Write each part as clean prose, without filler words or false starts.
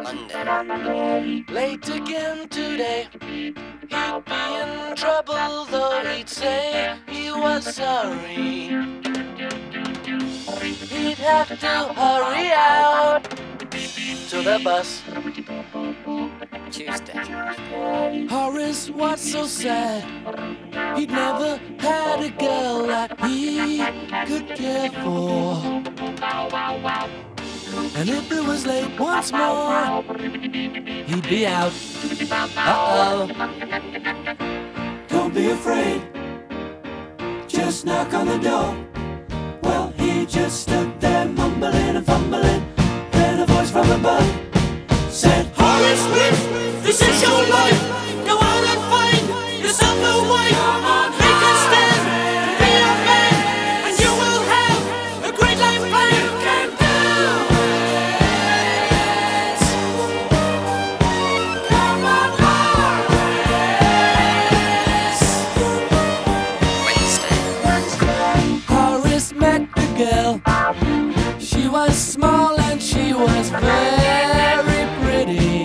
Monday. Late again today. He'd be in trouble, though he'd say he was sorry. He'd have to hurry out to the bus. Tuesday. Horace was so sad. He'd never had a girl that he could care for. And if it was late once more, he'd be out. Uh-oh. Don't be afraid, just knock on the door. Well, he just stood there mumbling and fumbling. Then a voice from above said, Horace Smith, this is your life. Go out and find yourself a wife. Make a stand, be a man, and you will have a great life plan. You can do it. Come on, Wednesday. Horace met the girl. She was small and she was very pretty.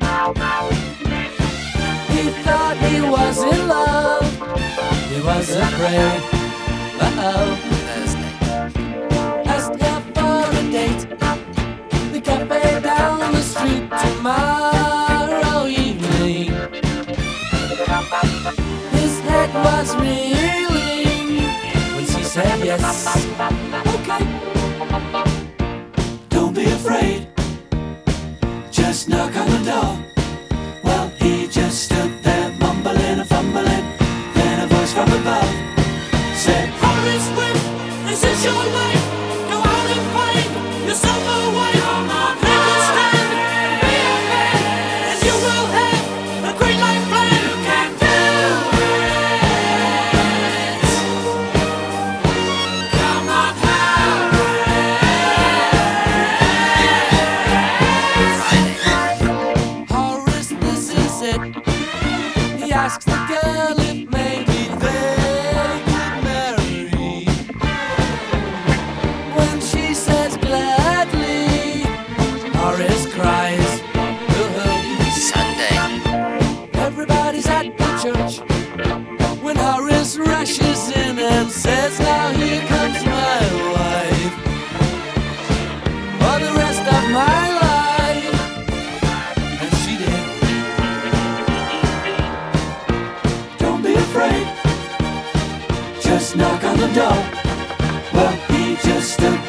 He thought he was in love. He was afraid. Uh-oh. Thursday. Asked her for a date. The cafe down the street tomorrow evening. His head was reeling when she said yes. Okay. don't be afraid, just knock on the door. Well, he just stood there mumbling and fumbling. Then a voice from above said, Horace Smith, this is your life. Go out and find yourself a wife. Make a stand, be a man, and you will have a great life plan. You can do it. Come on, Friday. Horace, this is it. He asks the girl if maybe they could marry. When she says gladly, Horace cries. Sunday. Everybody's at the church when Horace rushes in and says, now here comes my wife for the rest of my life. And she did. don't be afraid, just knock on the door. Well, he just stood